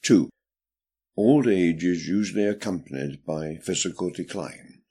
2. Old age is usually accompanied by physical decline.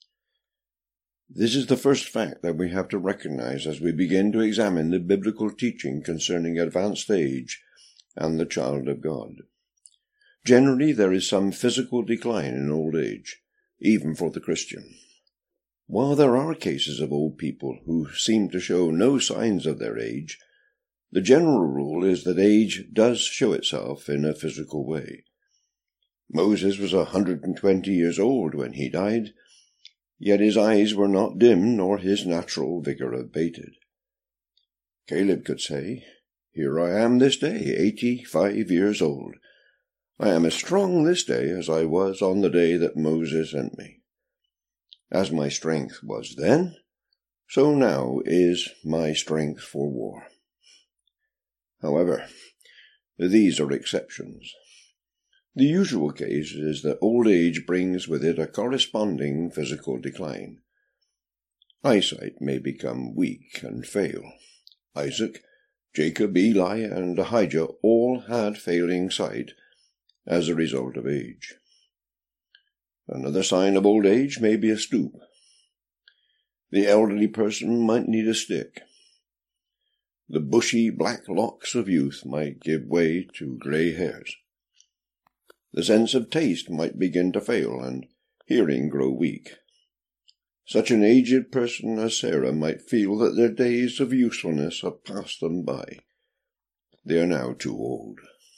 This is the first fact that we have to recognize as we begin to examine the biblical teaching concerning advanced age and the child of God. Generally, there is some physical decline in old age, even for the Christian. While there are cases of old people who seem to show no signs of their age, the general rule is that age does show itself in a physical way. Moses was 120 years old when he died, yet his eyes were not dim nor his natural vigor abated. Caleb could say, "Here I am this day, 85 years old. I am as strong this day as I was on the day that Moses sent me. As my strength was then, so now is my strength for war." However, these are exceptions. The usual case is that old age brings with it a corresponding physical decline. Eyesight may become weak and fail. Isaac, Jacob, Eli, and Ahijah all had failing sight as a result of age. Another sign of old age may be a stoop. The elderly person might need a stick. The bushy black locks of youth might give way to grey hairs. The sense of taste might begin to fail, and hearing grow weak. Such an aged person as Sarah might feel that their days of usefulness have passed them by. They are now too old.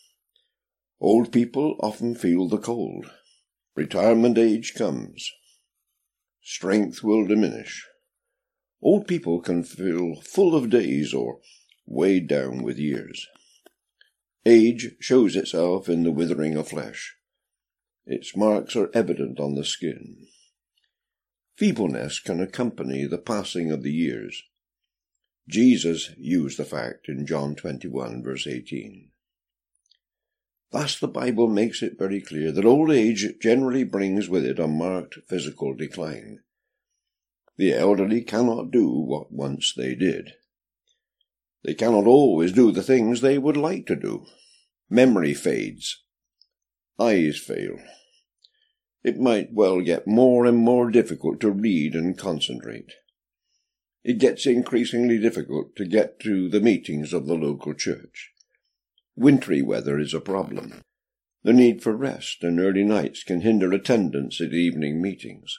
Old people often feel the cold. Retirement age comes. Strength will diminish. Old people can feel full of days or weighed down with years. Age shows itself in the withering of flesh. Its marks are evident on the skin. Feebleness can accompany the passing of the years. Jesus used the fact in John 21, verse 18. Thus the Bible makes it very clear that old age generally brings with it a marked physical decline. The elderly cannot do what once they did. They cannot always do the things they would like to do. Memory fades. Eyes fail. It might well get more and more difficult to read and concentrate. It gets increasingly difficult to get to the meetings of the local church. Wintry weather is a problem. The need for rest and early nights can hinder attendance at evening meetings.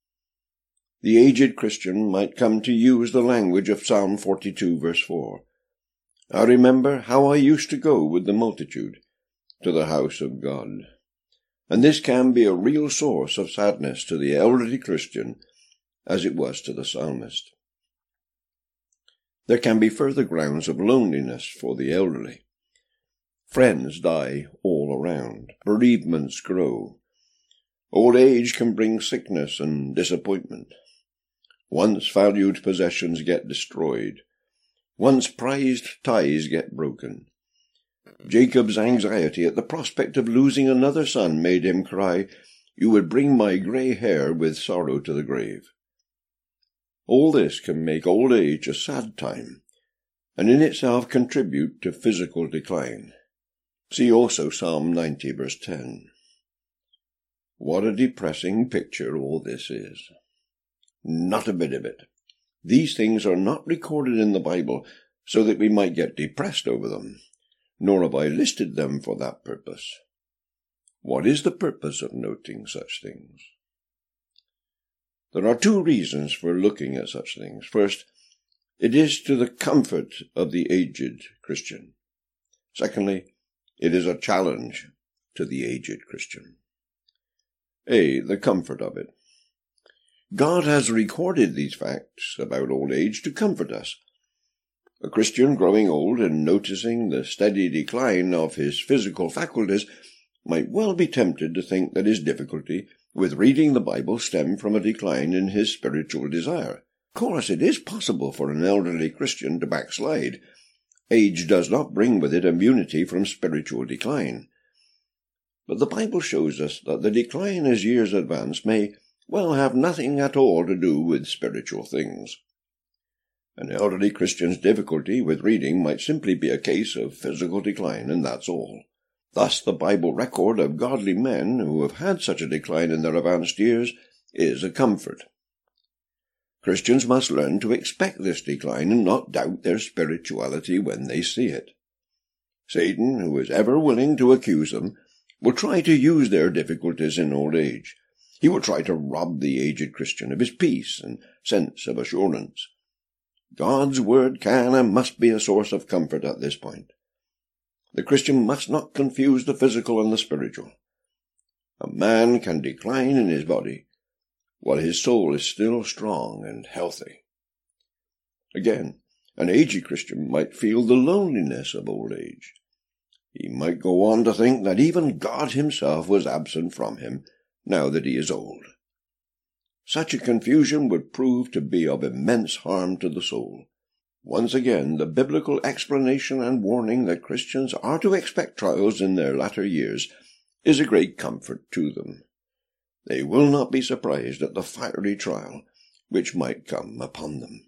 The aged Christian might come to use the language of Psalm 42, verse 4. "I remember how I used to go with the multitude to the house of God." And this can be a real source of sadness to the elderly Christian, as it was to the psalmist. There can be further grounds of loneliness for the elderly. Friends die all around. Bereavements grow. Old age can bring sickness and disappointment. Once valued possessions get destroyed. Once prized ties get broken. Jacob's anxiety at the prospect of losing another son made him cry, "You would bring my grey hair with sorrow to the grave." All this can make old age a sad time, and in itself contribute to physical decline. See also Psalm 90, verse 10. What a depressing picture all this is. Not a bit of it. These things are not recorded in the Bible so that we might get depressed over them, nor have I listed them for that purpose. What is the purpose of noting such things? There are two reasons for looking at such things. First, it is to the comfort of the aged Christian. Secondly, it is a challenge to the aged Christian. A. The comfort of it. God has recorded these facts about old age to comfort us. A Christian growing old and noticing the steady decline of his physical faculties might well be tempted to think that his difficulty with reading the Bible stemmed from a decline in his spiritual desire. Of course, it is possible for an elderly Christian to backslide. Age does not bring with it immunity from spiritual decline. But the Bible shows us that the decline as years advance may well have nothing at all to do with spiritual things. An elderly Christian's difficulty with reading might simply be a case of physical decline, and that's all. Thus the Bible record of godly men who have had such a decline in their advanced years is a comfort. Christians must learn to expect this decline and not doubt their spirituality when they see it. Satan, who is ever willing to accuse them, will try to use their difficulties in old age. He will try to rob the aged Christian of his peace and sense of assurance. God's word can and must be a source of comfort at this point. The Christian must not confuse the physical and the spiritual. A man can decline in his body, while his soul is still strong and healthy. Again, an aged Christian might feel the loneliness of old age. He might go on to think that even God himself was absent from him, now that he is old. Such a confusion would prove to be of immense harm to the soul. Once again, the biblical explanation and warning that Christians are to expect trials in their latter years is a great comfort to them. They will not be surprised at the fiery trial which might come upon them.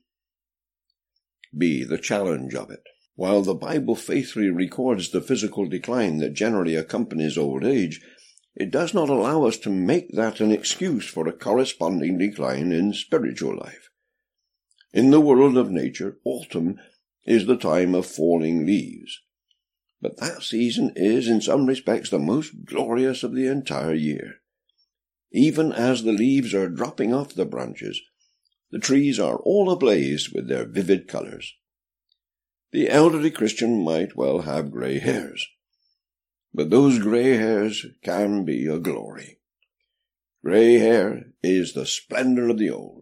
B. The challenge of it. While the Bible faithfully records the physical decline that generally accompanies old age, it does not allow us to make that an excuse for a corresponding decline in spiritual life. In the world of nature, autumn is the time of falling leaves. But that season is, in some respects, the most glorious of the entire year. Even as the leaves are dropping off the branches, the trees are all ablaze with their vivid colors. The elderly Christian might well have gray hairs, but those gray hairs can be a glory. Gray hair is the splendor of the old.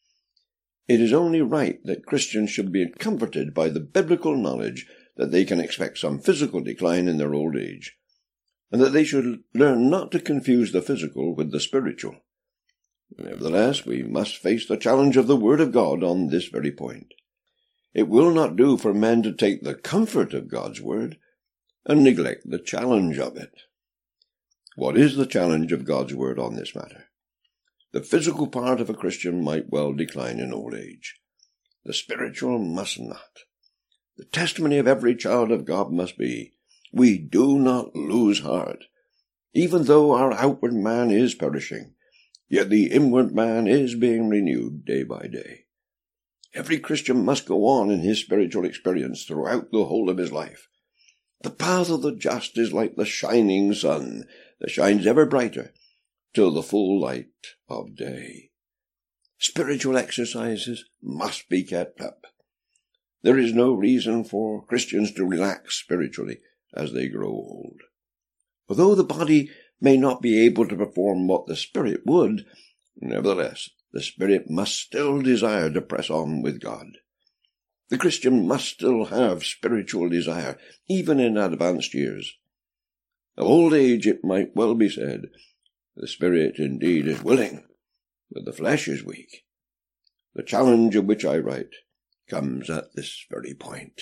It is only right that Christians should be comforted by the biblical knowledge that they can expect some physical decline in their old age, and that they should learn not to confuse the physical with the spiritual. Nevertheless, we must face the challenge of the Word of God on this very point. It will not do for men to take the comfort of God's Word and neglect the challenge of it. What is the challenge of God's Word on this matter? The physical part of a Christian might well decline in old age. The spiritual must not. The testimony of every child of God must be, we do not lose heart. Even though our outward man is perishing, yet the inward man is being renewed day by day. Every Christian must go on in his spiritual experience throughout the whole of his life. The path of the just is like the shining sun that shines ever brighter till the full light of day. Spiritual exercises must be kept up. There is no reason for Christians to relax spiritually as they grow old. Although the body may not be able to perform what the spirit would, nevertheless, the spirit must still desire to press on with God. The Christian must still have spiritual desire, even in advanced years. Of old age it might well be said, the spirit indeed is willing, but the flesh is weak. The challenge of which I write comes at this very point.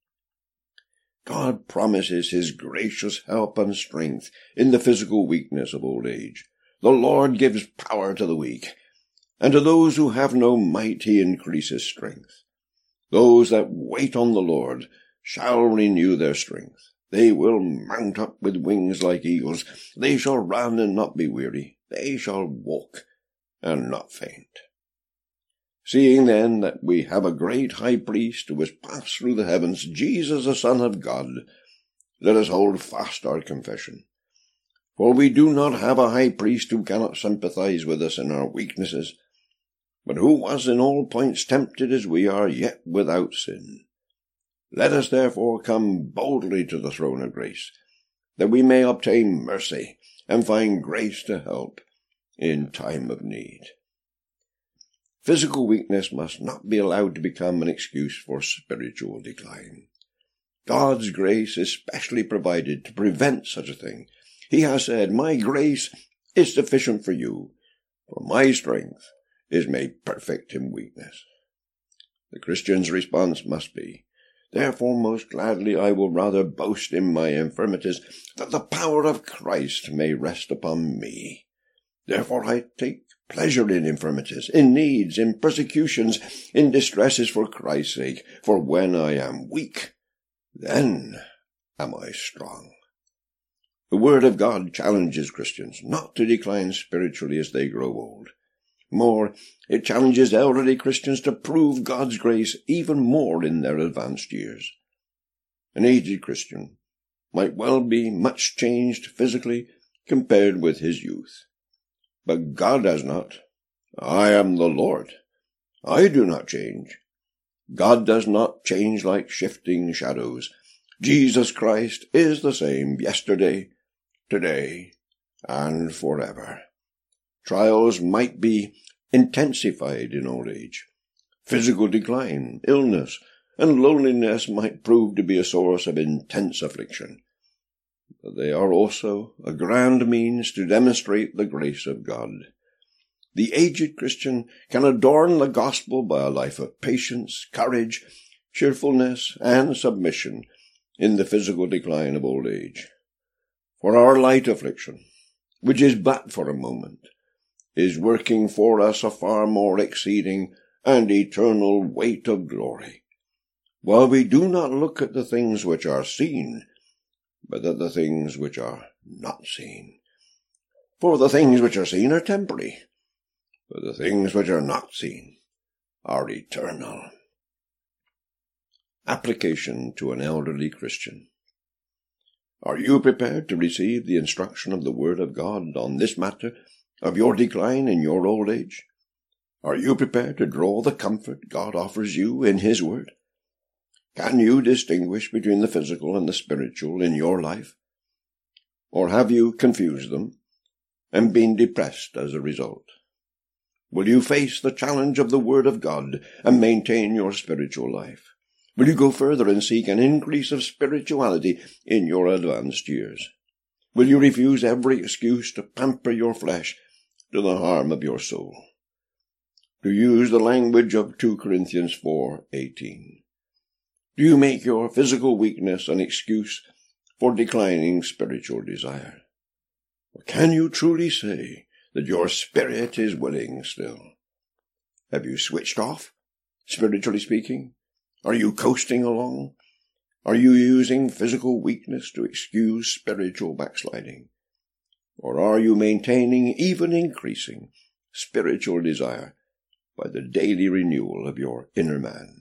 God promises his gracious help and strength in the physical weakness of old age. The Lord gives power to the weak, and to those who have no might he increases strength. Those that wait on the Lord shall renew their strength. They will mount up with wings like eagles. They shall run and not be weary. They shall walk and not faint. Seeing then that we have a great high priest who has passed through the heavens, Jesus the Son of God, let us hold fast our confession. For we do not have a high priest who cannot sympathize with us in our weaknesses, but who was in all points tempted as we are, yet without sin. Let us therefore come boldly to the throne of grace, that we may obtain mercy and find grace to help in time of need. Physical weakness must not be allowed to become an excuse for spiritual decline. God's grace is specially provided to prevent such a thing. He has said, my grace is sufficient for you, for my strength is made perfect in weakness. The Christian's response must be, therefore most gladly I will rather boast in my infirmities, that the power of Christ may rest upon me. Therefore I take pleasure in infirmities, in needs, in persecutions, in distresses for Christ's sake. For when I am weak, then am I strong. The Word of God challenges Christians not to decline spiritually as they grow old. More, it challenges elderly Christians to prove God's grace even more in their advanced years. An aged Christian might well be much changed physically compared with his youth. But God has not. I am the Lord. I do not change. God does not change like shifting shadows. Jesus Christ is the same yesterday, today, and forever. Trials might be intensified in old age. Physical decline, illness, and loneliness might prove to be a source of intense affliction. But they are also a grand means to demonstrate the grace of God. The aged Christian can adorn the gospel by a life of patience, courage, cheerfulness, and submission in the physical decline of old age. For our light affliction, which is but for a moment, is working for us a far more exceeding and eternal weight of glory, while we do not look at the things which are seen, but at the things which are not seen. For the things which are seen are temporary, but the things which are not seen are eternal. Application to an elderly Christian. Are you prepared to receive the instruction of the Word of God on this matter of your decline in your old age? Are you prepared to draw the comfort God offers you in His Word? Can you distinguish between the physical and the spiritual in your life? Or have you confused them and been depressed as a result? Will you face the challenge of the Word of God and maintain your spiritual life? Will you go further and seek an increase of spirituality in your advanced years? Will you refuse every excuse to pamper your flesh to the harm of your soul? To use the language of 2 Corinthians 4:18. Do you make your physical weakness an excuse for declining spiritual desire? Or can you truly say that your spirit is willing still? Have you switched off, spiritually speaking? Are you coasting along? Are you using physical weakness to excuse spiritual backsliding? Or are you maintaining, even increasing, spiritual desire by the daily renewal of your inner man?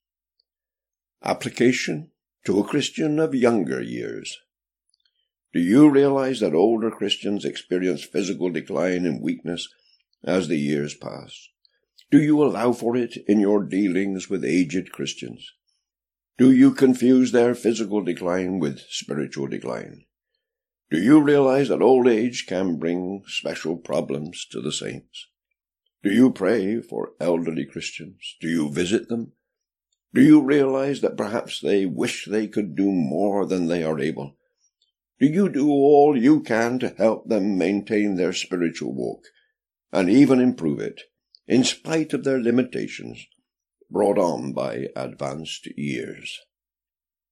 Application to a Christian of younger years. Do you realize that older Christians experience physical decline and weakness as the years pass? Do you allow for it in your dealings with aged Christians? Do you confuse their physical decline with spiritual decline? Do you realize that old age can bring special problems to the saints? Do you pray for elderly Christians? Do you visit them? Do you realize that perhaps they wish they could do more than they are able? Do you do all you can to help them maintain their spiritual walk, and even improve it, in spite of their limitations brought on by advanced years?